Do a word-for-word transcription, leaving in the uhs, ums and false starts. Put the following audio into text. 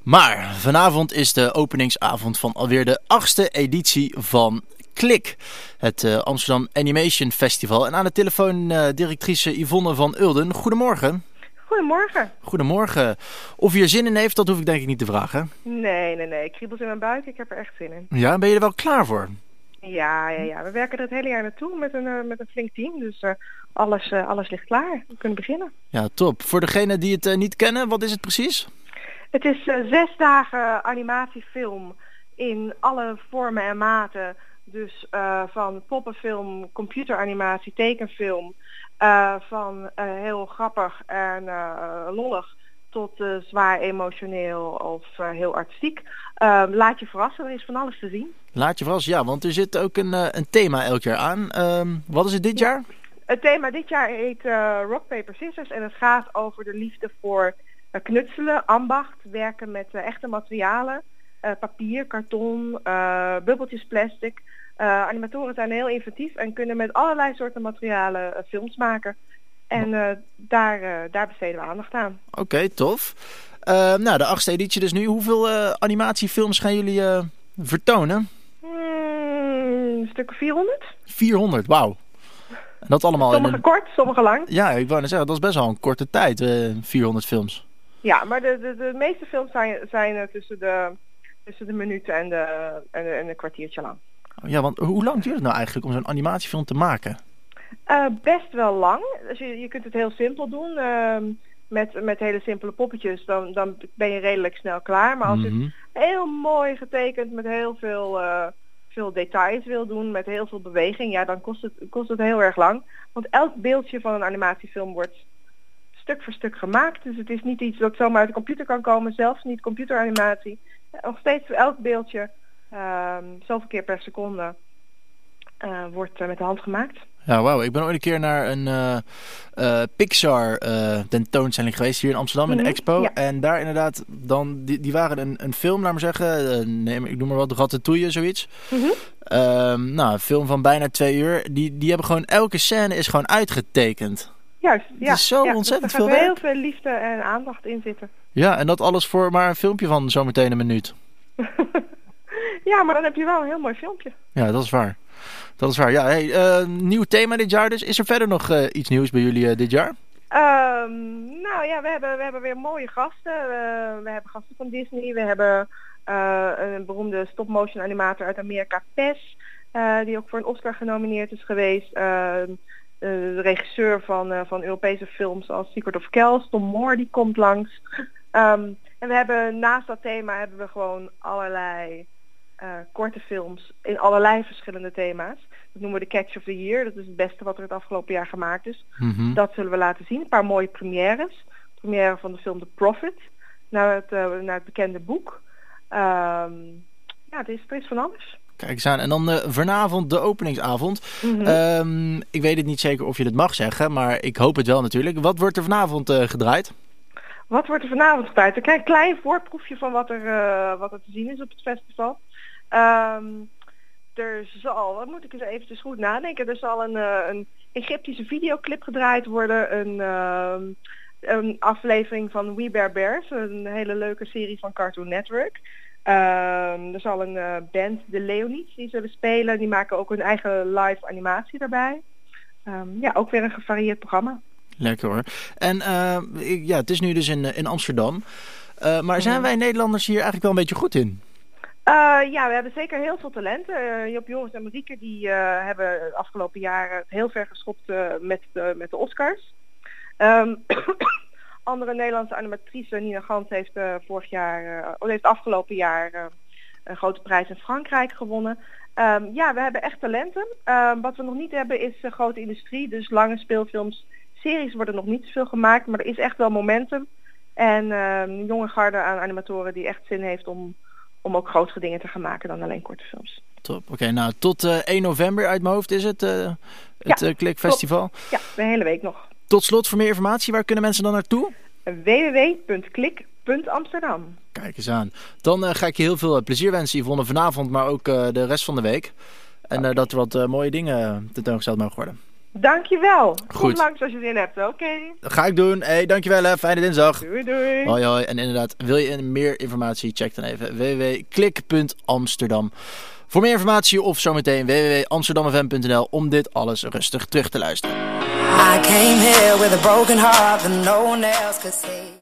Maar vanavond is de openingsavond van alweer de achtste editie van Klik, het uh, Amsterdam Animation Festival. En aan de telefoon uh, directrice Yvonne van Ulden. Goedemorgen. Goedemorgen. Goedemorgen. Of u er zin in heeft, dat hoef ik denk ik niet te vragen. Nee, nee, nee. Kriebels in mijn buik. Ik heb er echt zin in. Ja, ben je er wel klaar voor? Ja, ja, ja. We werken er het hele jaar naartoe met een, uh, met een flink team. Dus uh, alles, uh, alles ligt klaar. We kunnen beginnen. Ja, top. Voor degenen die het uh, niet kennen, wat is het precies? Het is uh, zes dagen animatiefilm in alle vormen en maten. Dus uh, van poppenfilm, computeranimatie, tekenfilm. Uh, van uh, heel grappig en uh, lollig tot uh, zwaar emotioneel of uh, heel artistiek. Uh, laat je verrassen, er is van alles te zien. Laat je verrassen, ja, want er zit ook een, uh, een thema elk jaar aan. Uh, wat is het dit jaar? Het thema dit jaar heet uh, Rock, Paper, Scissors en het gaat over de liefde voor uh, knutselen, ambacht, werken met uh, echte materialen, uh, papier, karton, uh, bubbeltjes, plastic. Uh, animatoren zijn heel inventief en kunnen met allerlei soorten materialen uh, films maken. En uh, daar, uh, daar besteden we aandacht aan. Oké, okay, tof. Uh, nou, de achtste editie dus nu. Hoeveel uh, animatiefilms gaan jullie uh, vertonen? Hmm, een stuk of vierhonderd. vierhonderd, wauw. En dat allemaal sommige in een... kort, sommige lang. Ja, ik wou net zeggen, dat is best wel een korte tijd, uh, vierhonderd films. Ja, maar de, de, de meeste films zijn, zijn uh, tussen, de, tussen de minuten en de, en de, en een kwartiertje lang. Ja, want hoe lang duurt het nou eigenlijk om zo'n animatiefilm te maken? Uh, best wel lang. Dus je, je kunt het heel simpel doen. Uh, met, met hele simpele poppetjes. Dan, dan ben je redelijk snel klaar. Maar als je Mm-hmm. het heel mooi getekend met heel veel, uh, veel details wil doen. Met heel veel beweging. Ja, dan kost het, kost het heel erg lang. Want elk beeldje van een animatiefilm wordt stuk voor stuk gemaakt. Dus het is niet iets dat zomaar uit de computer kan komen. Zelfs niet computeranimatie. Nog steeds voor elk beeldje. Uh, zoveel keer per seconde. Uh, wordt uh, met de hand gemaakt. Ja, wauw. Ik ben ooit een keer naar een uh, uh, Pixar uh, tentoonstelling geweest hier in Amsterdam, in de Mm-hmm. Expo. Ja. En daar inderdaad, dan, die, die waren een, een film, laat maar zeggen, uh, neem, ik noem maar wat, Ratatouille, zoiets. Mm-hmm. Uh, nou, een film van bijna twee uur. Die, die hebben gewoon, elke scène is gewoon uitgetekend. Juist, ja. Het is zo ja, ontzettend dus er veel gaat werk. heel veel liefde en aandacht in zitten. Ja, en dat alles voor maar een filmpje van zometeen een minuut. Ja, maar dan heb je wel een heel mooi filmpje. Ja, dat is waar. Dat is waar. Ja, hey, uh, nieuw thema dit jaar dus. Is er verder nog uh, iets nieuws bij jullie uh, dit jaar? Um, nou ja, we hebben, we hebben weer mooie gasten. Uh, we hebben gasten van Disney. We hebben uh, een beroemde stop-motion animator uit Amerika, Pes. Uh, die ook voor een Oscar genomineerd is geweest. Uh, de regisseur van, uh, van Europese films als Secret of Kells, Tom Moore, die komt langs. Um, en we hebben naast dat thema hebben we gewoon allerlei uh, korte films in allerlei verschillende thema's. Dat noemen we de Catch of the Year. Dat is het beste wat er het afgelopen jaar gemaakt is. Mm-hmm. Dat zullen we laten zien. Een paar mooie premières. Première van de film The Prophet. Naar het, uh, naar het bekende boek. Um, ja, er is, er is van alles. Kijk eens aan. En dan uh, vanavond de openingsavond. Mm-hmm. Um, ik weet het niet zeker of je het mag zeggen, maar ik hoop het wel natuurlijk. Wat wordt er vanavond uh, gedraaid? Wat wordt er vanavond gedraaid? Een klein voorproefje van wat er, uh, wat er te zien is op het festival. Um, er zal, wat moet ik eens eventjes goed nadenken, er zal een, uh, een Egyptische videoclip gedraaid worden. Een, uh, een aflevering van We Bare Bears, een hele leuke serie van Cartoon Network. Um, er zal een uh, band, de Leonids, die zullen spelen. Die maken ook hun eigen live animatie daarbij. Um, ja, ook weer een gevarieerd programma. Lekker hoor. En uh, ik, ja, het is nu dus in, in Amsterdam. Uh, maar zijn wij Nederlanders hier eigenlijk wel een beetje goed in? Uh, ja, we hebben zeker heel veel talenten. Uh, Job Joris en Marieke die uh, hebben de afgelopen jaren heel ver geschopt uh, met, de, met de Oscars. Um, andere Nederlandse animatrice, Nina Gans, heeft uh, vorig jaar, uh, heeft afgelopen jaar uh, een grote prijs in Frankrijk gewonnen. Um, ja, we hebben echt talenten. Um, wat we nog niet hebben is uh, grote industrie, dus lange speelfilms. Series worden nog niet zoveel gemaakt, maar er is echt wel momentum. En uh, een jonge garde aan animatoren die echt zin heeft om, om ook grotere dingen te gaan maken dan alleen korte films. Top. Oké, okay, nou tot uh, één november uit mijn hoofd is het, uh, het ja, uh, Klik Festival. Tot, ja, de hele week nog. Tot slot, voor meer informatie, waar kunnen mensen dan naartoe? w w w punt klik punt amsterdam. Kijk eens aan. Dan uh, ga ik je heel veel plezier wensen, Yvonne, vanavond, maar ook uh, de rest van de week. En uh, dat er wat uh, mooie dingen tentoongesteld mogen worden. Dankjewel. Goed. Kom langs als je zin hebt. Oké. Okay. Dat ga ik doen. Hey, dankjewel hè. Fijne dinsdag. Doei doei. Hoi hoi. En inderdaad, wil je meer informatie? Check dan even w w w punt klik punt amsterdam. Voor meer informatie of zometeen w w w punt amsterdam f m punt n l om dit alles rustig terug te luisteren. I came here with a broken heart that no one else could see.